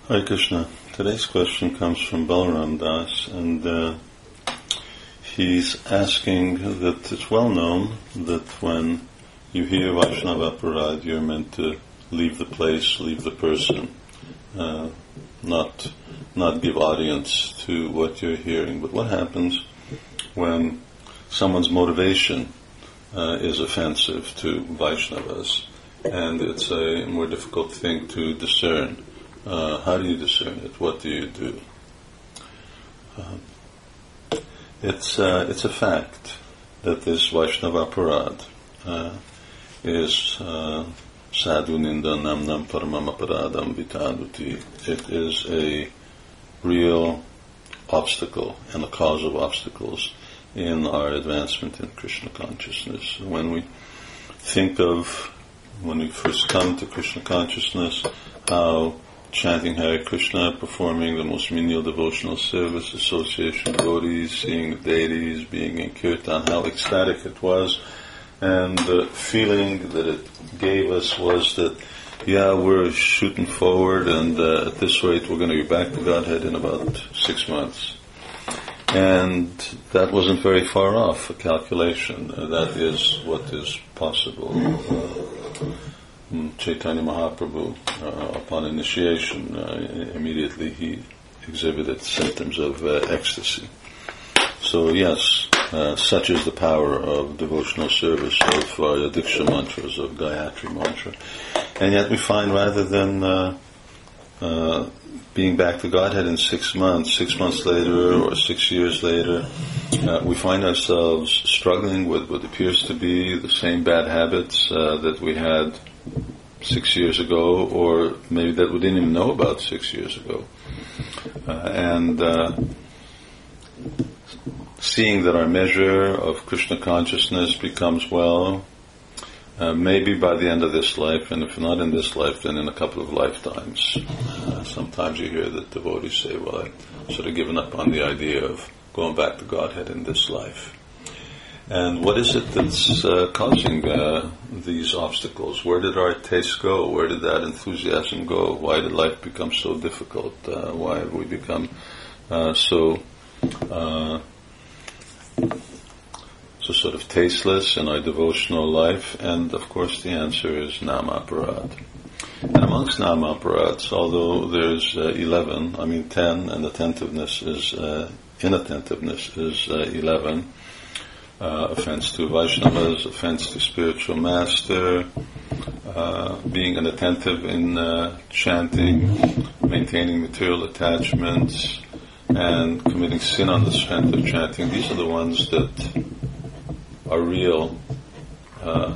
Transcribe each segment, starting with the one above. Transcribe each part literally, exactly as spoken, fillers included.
Hare Krishna. Today's question comes from Balaram Das, and uh, he's asking that it's well known that when you hear Vaishnava Aparad, you're meant to leave the place, leave the person, uh, not not give audience to what you're hearing. But what happens when someone's motivation uh, is offensive to Vaishnavas, and it's a more difficult thing to discern? Uh, how do you discern it? What do you do? Uh, it's uh, it's a fact that this Vaishnava Aparad uh, is uh, sadhu ninda namnam paramam aparadam vitaduti. It is a real obstacle and a cause of obstacles in our advancement in Krishna consciousness. When we think of, when we first come to Krishna consciousness, how chanting Hare Krishna, performing the most menial devotional service, association devotees, seeing the deities, being in kirtan, how ecstatic it was, and the feeling that it gave us was that, yeah, we're shooting forward, and uh, at this rate we're going to be back to Godhead in about six months. And that wasn't very far off a calculation. Uh, that is what is possible. Uh, Chaitanya Mahaprabhu, uh, upon initiation, uh, immediately he exhibited symptoms of uh, ecstasy. So yes, uh, such is the power of devotional service of uh, Diksha mantras, of Gayatri mantra. And yet we find, rather than uh, uh, being back to Godhead in six months, six months later or six years later, uh, we find ourselves struggling with what appears to be the same bad habits uh, that we had six years ago, or maybe that we didn't even know about six years ago. Uh, and uh, seeing that our measure of Krishna consciousness becomes, well, uh, maybe by the end of this life, and if not in this life, then in a couple of lifetimes. Uh, sometimes you hear that devotees say, well, I've sort of given up on the idea of going back to Godhead in this life. And what is it that's uh, causing uh, these obstacles? Where did our taste go? Where did that enthusiasm go? Why did life become so difficult? Uh, why have we become uh, so uh, so sort of tasteless in our devotional life? And of course the answer is Nama Aparad. And amongst Nama Aparads, although there's uh, eleven, I mean ten, and attentiveness is, uh, inattentiveness is uh, eleven, Uh, offense to Vaishnavas, offense to spiritual master, uh, being inattentive in uh, chanting, maintaining material attachments, and committing sin on the strength of chanting. These are the ones that are real uh,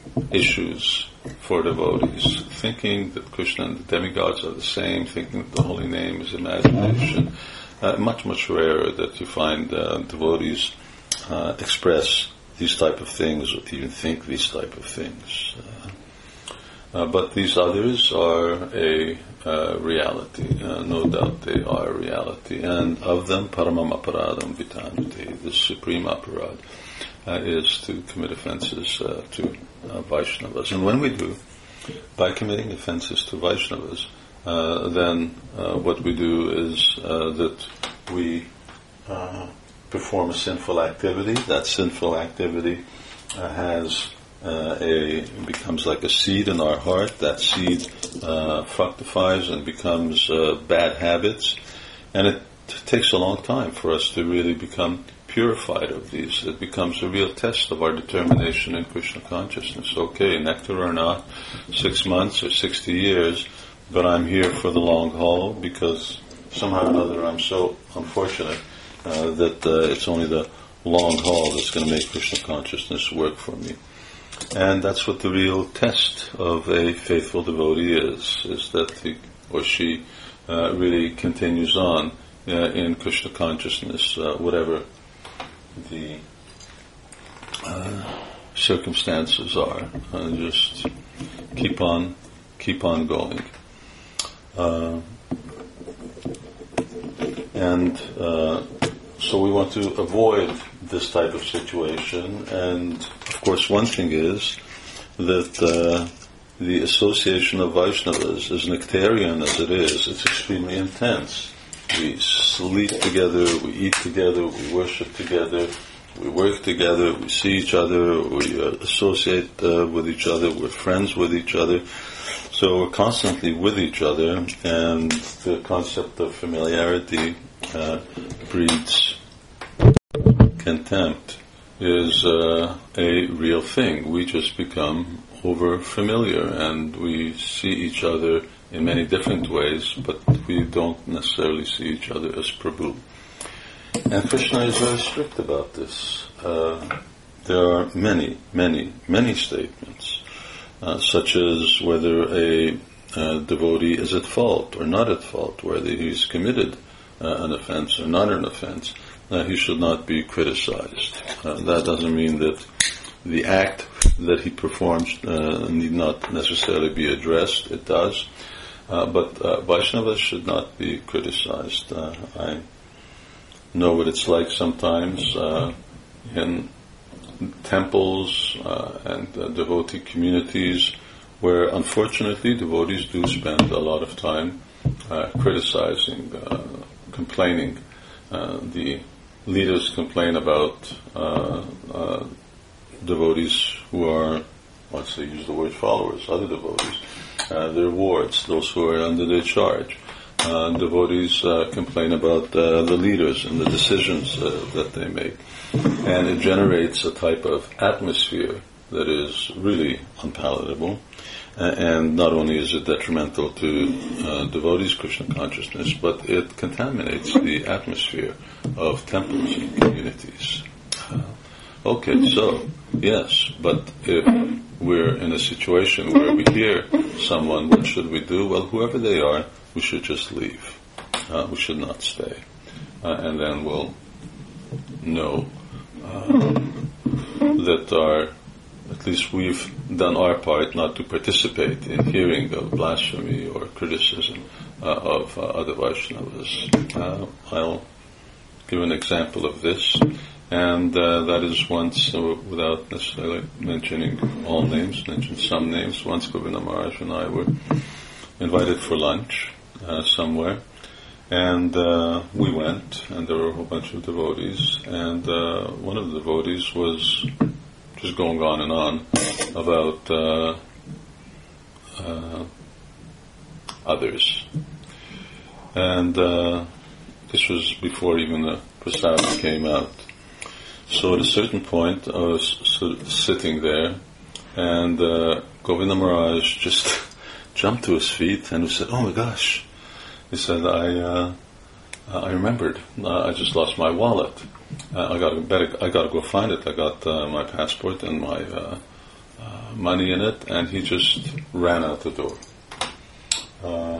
issues for devotees. Thinking that Krishna and the demigods are the same, thinking that the holy name is imagination. Uh, much, much rarer that you find uh, devotees Uh, express these type of things, or even think these type of things. Uh, uh, but these others are a uh, reality. Uh, no doubt they are a reality. And of them, paramam aparadam vitanute, the supreme aparad, uh, is to commit offenses uh, to uh, Vaishnavas. And when we do, by committing offenses to Vaishnavas, uh, then uh, what we do is uh, that we uh, perform a sinful activity. That sinful activity uh, has uh, a becomes like a seed in our heart. That seed uh, fructifies and becomes uh, bad habits, and it t- takes a long time for us to really become purified of these. It becomes a real test of our determination in Krishna consciousness. Okay, nectar or not, six months or sixty years, but I'm here for the long haul, because somehow or another I'm so unfortunate Uh, that uh, it's only the long haul that's going to make Krishna consciousness work for me. And that's what the real test of a faithful devotee is, is that he or she uh, really continues on uh, in Krishna consciousness, uh, whatever the uh, circumstances are. Uh, just keep on, keep on going. Uh, and uh, So we want to avoid this type of situation, and of course one thing is that uh, the association of Vaishnavas, as nectarian as it is, it's extremely intense. We sleep together, we eat together, we worship together, we work together, we see each other, we uh, associate uh, with each other, we're friends with each other. So we're constantly with each other, and the concept of familiarity uh, breeds contempt is uh, a real thing. We just become over familiar, and we see each other in many different ways, but we don't necessarily see each other as Prabhu. And Krishna is very strict about this. Uh, there are many, many, many statements, uh, such as whether a uh, devotee is at fault or not at fault, whether he's committed uh, an offense or not an offense. Uh, he should not be criticized. Uh, that doesn't mean that the act that he performs uh, need not necessarily be addressed. It does. Uh, but uh, Vaishnavas should not be criticized. Uh, I know what it's like sometimes uh, in temples uh, and uh, devotee communities where, unfortunately, devotees do spend a lot of time uh, criticizing, uh, complaining. Uh, the leaders complain about uh, uh, devotees who are, let's say, use the word followers, other devotees. Uh, their wards, those who are under their charge. Uh, devotees uh, complain about uh, the leaders and the decisions uh, that they make. And it generates a type of atmosphere that is really unpalatable. Uh, and not only is it detrimental to uh, devotees' Krishna consciousness, but it contaminates the atmosphere of temples and communities. Uh, okay, so, yes, but if we're in a situation where we hear someone, what should we do? Well, whoever they are, we should just leave. Uh, we should not stay. Uh, and then we'll know uh, that our, at least we've done our part not to participate in hearing of blasphemy or criticism uh, of uh, other Vaishnavas. Uh, I'll give an example of this. And uh, that is once, uh, without necessarily mentioning all names, mention some names, once Govinda Maharaj and I were invited for lunch uh, somewhere, and uh, we went, and there were a whole bunch of devotees, and uh, one of the devotees was just going on and on about uh, uh, others. And uh, this was before even the prasad came out. So at a certain point, I was sort of sitting there, and uh, Govinda Maharaj just jumped to his feet and he said, "Oh my gosh!" He said, "I uh, I remembered. Uh, I just lost my wallet. Uh, I got to better. I got to go find it. I got uh, my passport and my uh, uh, money in it." And he just ran out the door. Uh,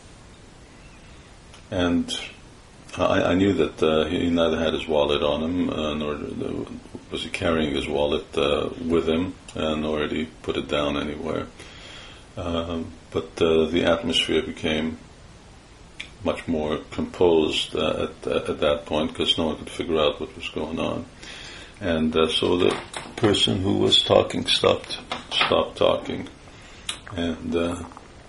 and I, I knew that uh, he neither had his wallet on him, uh, nor was he carrying his wallet uh, with him, uh, nor did he put it down anywhere. Uh, but uh, the atmosphere became much more composed uh, at, at that point, because no one could figure out what was going on. And uh, so the person who was talking stopped stopped talking, and, uh,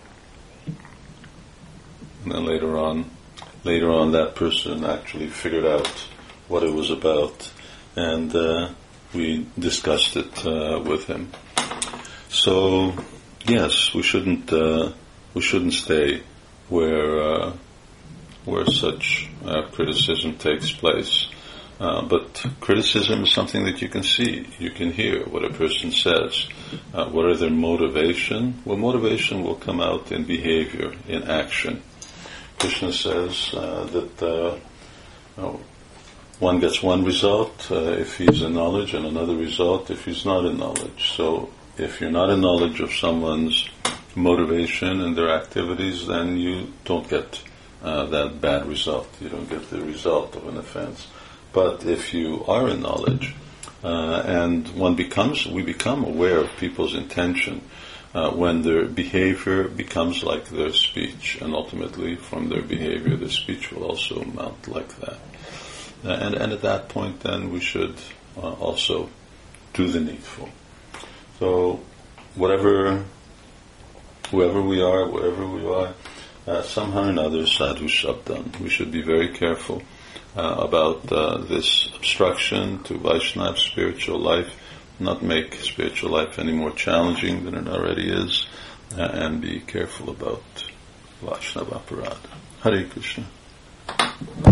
and then later on. Later on, that person actually figured out what it was about, and uh, we discussed it uh, with him. So, yes, we shouldn't uh, we shouldn't stay where uh, where such uh, criticism takes place. Uh, but criticism is something that you can see, you can hear what a person says. Uh, what are their motivation? Well, motivation will come out in behavior, in action. Krishna says uh, that uh, oh, one gets one result uh, if he's in knowledge, and another result if he's not in knowledge. So if you're not in knowledge of someone's motivation and their activities, then you don't get uh, that bad result. You don't get the result of an offense. But if you are in knowledge, uh, and one becomes, we become aware of people's intention, Uh, when their behavior becomes like their speech, and ultimately from their behavior their speech will also mount like that. Uh, and, and at that point then we should uh, also do the needful. So whatever whoever we are, wherever we are, uh, somehow or another, sadhu shabdan. We should be very careful uh, about uh, this obstruction to Vaishnava spiritual life, not make spiritual life any more challenging than it already is, uh, and be careful about Vaishnava aparad. Hare Krishna.